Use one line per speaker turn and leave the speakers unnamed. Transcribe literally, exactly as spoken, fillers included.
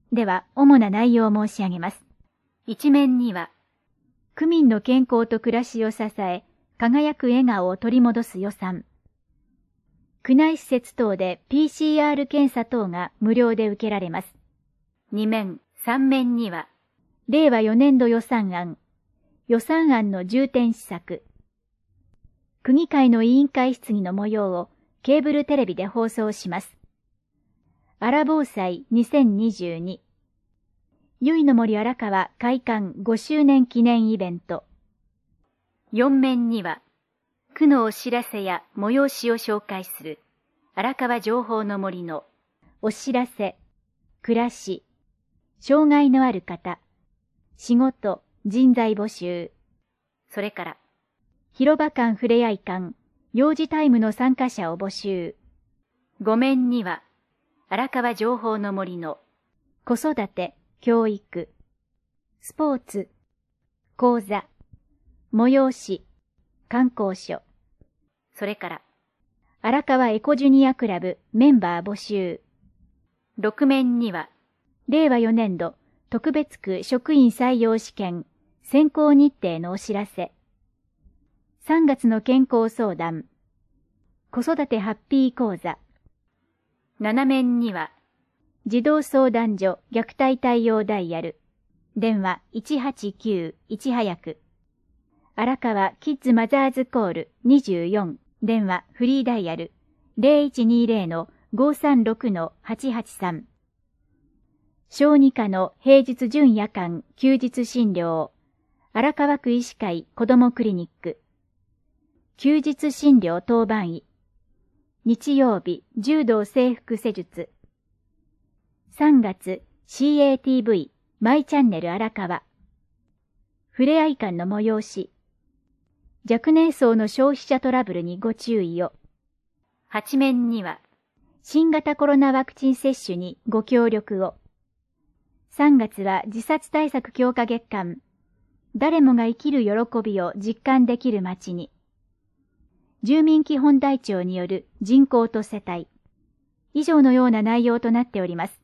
では、主な内容を申し上げます。一面には、区民の健康と暮らしを支え、輝く笑顔を取り戻す予算。区内施設等で ピーシーアール 検査等が無料で受けられます。二面、三面には、れいわよねんど予算案、予算案の重点施策。区議会の委員会質疑の模様をケーブルテレビで放送します。あら防災にせんにじゅうに。ゆいの森荒川開館ごしゅうねん記念イベント。四面には、区のお知らせや催しを紹介する荒川情報の森のお知らせ、暮らし、障害のある方、仕事、人材募集、それから、広場館ふれあい館、幼児タイムの参加者を募集。五面には、荒川情報の森の子育て、教育、スポーツ、講座、催し、観光所、それから、荒川エコジュニアクラブメンバー募集。六面には、れいわよねんど特別区職員採用試験選考日程のお知らせ。さんがつの健康相談。子育てハッピー講座。七面には、児童相談所虐待対応ダイヤル。電話いちはちきゅういち早く。荒川キッズマザーズコールにじゅうよん。電話フリーダイヤル ゼロいちにゼロのごさんろくのはちはちさん。小児科の平日準夜間休日診療。荒川区医師会子どもクリニック。休日診療当番医。日曜日柔道整復施術。さんがつ シーエーティーブイ マイチャンネル荒川。ふれあい館の催し。若年層の消費者トラブルにご注意を。八面には、新型コロナワクチン接種にご協力を。さんがつは自殺対策強化月間。誰もが生きる喜びを実感できる街に。住民基本台帳による人口と世帯。以上のような内容となっております。